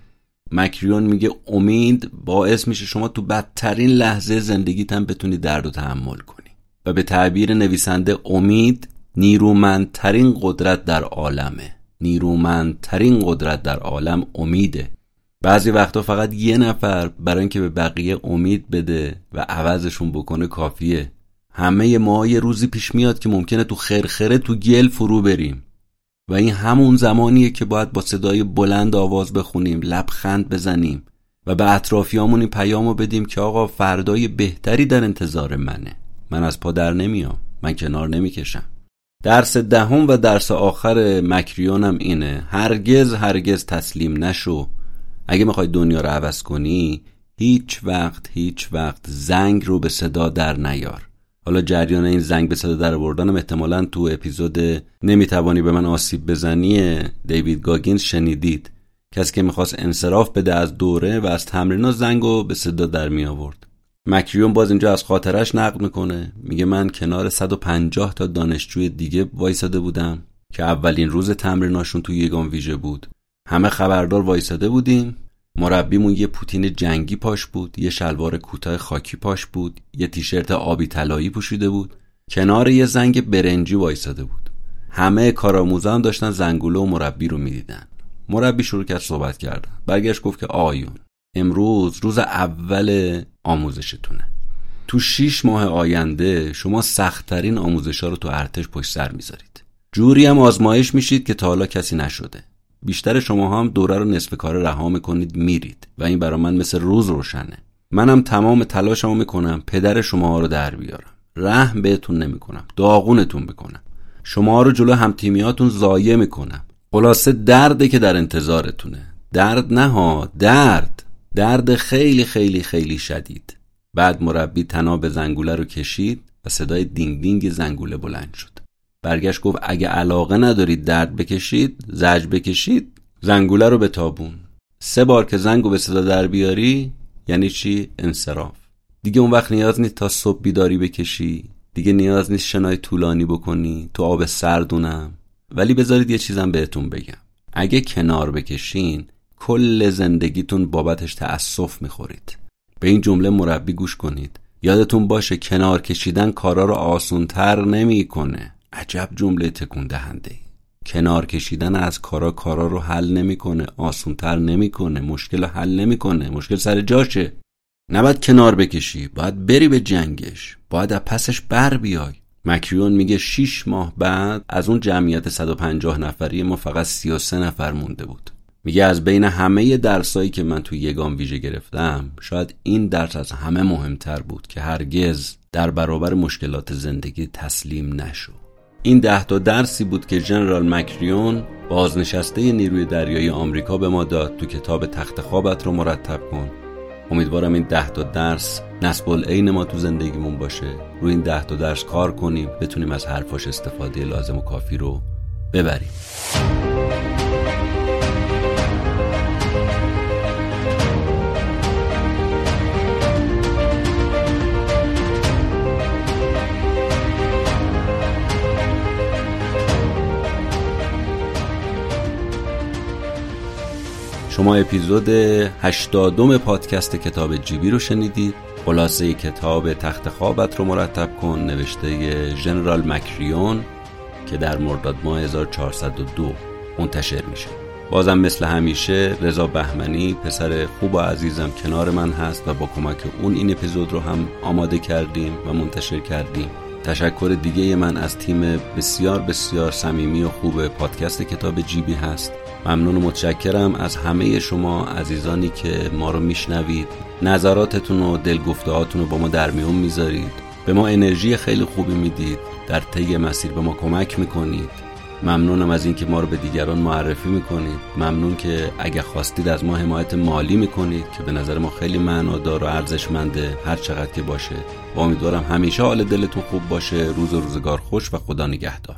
مکریون میگه امید باعث میشه شما تو بدترین لحظه زندگیت هم بتونی درد و تحمل کنی. و به تعبیر نویسنده امید نیرومندترین قدرت در عالمه. نیرومندترین قدرت در عالم امیده. بعضی وقتا فقط یه نفر برای اینکه به بقیه امید بده و عوضشون بکنه کافیه. همه ما یه روزی پیش میاد که ممکنه تو خرخره تو گل فرو بریم و این همون زمانیه که باید با صدای بلند آواز بخونیم، لبخند بزنیم و به اطرافیامون این پیامو بدیم که آقا فردای بهتری در انتظار منه. من از پا در نمیام، من کنار نمیکشم. درس دهم و درس آخر مکریونم اینه: هرگز هرگز تسلیم نشو. اگه میخوای دنیا رو عوض کنی، هیچ وقت هیچ وقت زنگ رو به صدا در نیار. حالا جریان این زنگ به صدا در آوردنم احتمالاً تو اپیزود نمیتوانی به من آسیب بزنی دیوید گاگینز شنیدید. کسی که میخواست انصراف بده از دوره و از تمرین‌ها زنگو به صدا در می آورد. مکریون باز اینجا از خاطرش نقل میکنه، میگه من کنار صد و پنجاه تا دانشجوی دیگه وایساده بودم که اولین روز تمریناشون تو یگان ویژه بود. همه خبردار وایساده بودیم. مربیمون یه پوتین جنگی پاش بود، یه شلوار کوتاه خاکی پاش بود، یه تیشرت آبی طلایی پوشیده بود، کنار یه زنگ برنجی وایساده بود. همه کارآموزان داشتن زنگوله و مربی رو میدیدن. مربی شروع کرد صحبت کردن. برگشت گفت که آیون، امروز روز اول آموزشتونه. تو شیش ماه آینده شما سخت‌ترین آموزش‌ها رو تو ارتش پشت سر میذارید. جوری هم آزمایش میشید که تا حالا کسی نشده. بیشتر شما هم دوره رو نصف کار رها میکنید میرید و این برای من مثل روز روشنه. منم تمام تلاشمو میکنم پدر شما رو در بیارم. رحم بهتون نمیکنم، داغونتون بکنم. شما رو جلو همتیمیاتون ضایع میکنم. خلاصه درده که در انتظارتونه. درد نه ها، درد. درد خیلی خیلی خیلی شدید. بعد مربی طناب زنگوله رو کشید و صدای دینگ دینگ زنگوله بلند شد. برگشت گفت اگه علاقه ندارید درد بکشید، زجر بکشید، زنگوله رو بتابون. سه بار که زنگو به صدا در بیاری یعنی چی؟ انصراف. دیگه اون وقت نیاز نیست تا صبح بیداری بکشی، دیگه نیاز نیست شنای طولانی بکنی تو آب سردونم. ولی بذارید یه چیزم بهتون بگم، اگه کنار بکشین کل زندگیتون بابتش تأسف میخورید. به این جمله مربی گوش کنید. یادتون باشه کنار کشیدن کارا رو آسونتر نمی کنه. عجب جمله تکون دهنده. کنار کشیدن از کارا کارا رو حل نمی کنه، آسونتر نمی کنه، مشکل حل نمی کنه، مشکل سر جاشه. نباید کنار بکشی، باید بری به جنگش، باید از پسش بر بیای. مکریون میگه شیش ماه بعد از اون جمعیت صد و پنجاه نفری ما فقط سی و سه نفر مونده بود. میگه از بین همه درسایی که من توی یگان ویژه گرفتم، شاید این درس از همه مهمتر بود که هرگز در برابر مشکلات زندگی تسلیم نشو. این ده تا درسی بود که ژنرال مکریون، بازنشسته نیروی دریایی آمریکا، به ما داد تو کتاب تخت خوابت رو مرتب کن. امیدوارم این ده تا درس نصب العین ما تو زندگیمون باشه. روی این ده تا درس کار کنیم، بتونیم از حرفاش استفاده لازم و کافی رو ببریم. شما اپیزود هشتادم پادکست کتاب جیبی رو شنیدید. خلاصه کتاب تخت خوابت رو مرتب کن، نوشته ژنرال مکریون، که در مرداد ماه هزار و چهارصد و دو منتشر میشه. بازم مثل همیشه رضا بهمنی، پسر خوب و عزیزم، کنار من هست و با کمک اون این اپیزود رو هم آماده کردیم و منتشر کردیم. تشکر دیگه من از تیم بسیار بسیار صمیمی و خوب پادکست کتاب جیبی هست. ممنون و متشکرم از همه شما عزیزانی که ما رو میشنوید، نظراتتون و دلگفته‌هاتون رو با ما در میون میذارید، به ما انرژی خیلی خوبی میدید، در طی مسیر به ما کمک میکنید. ممنونم از این که ما رو به دیگران معرفی میکنید. ممنون که اگه خواستید از ما حمایت مالی میکنید که به نظر ما خیلی معنادار و ارزشمنده، هر چقدر که باشه. و امیدوارم همیشه حال دلتون خوب باشه، روز و روزگار خوش و خدا نگهدار.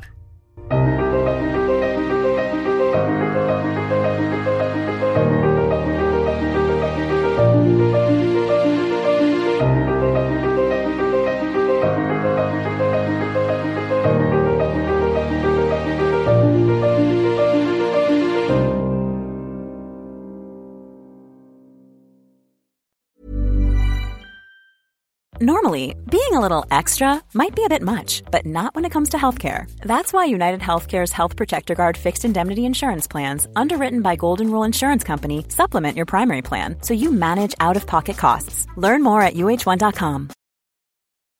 Normally, being a little extra might be a bit much, but not when it comes to healthcare. That's why United Healthcare's Health Protector Guard fixed indemnity insurance plans, underwritten by Golden Rule Insurance Company, supplement your primary plan so you manage out-of-pocket costs. Learn more at U H one dot com.